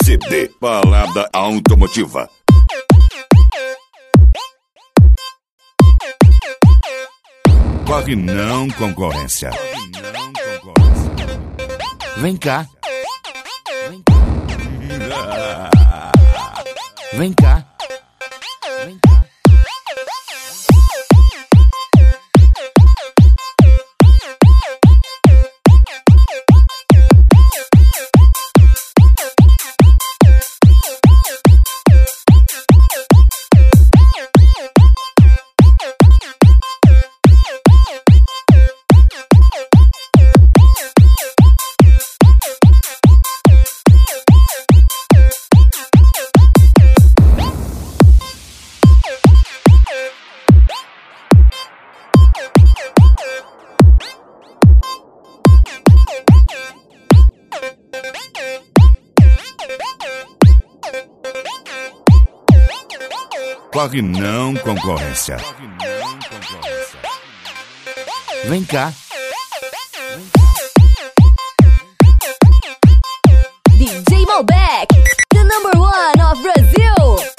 CD Balada Automotiva. Corre não, concorrência. Vem cá. Vem cá. Corre não, concorrência. Vem cá. DJ Malbec, the number one of Brazil.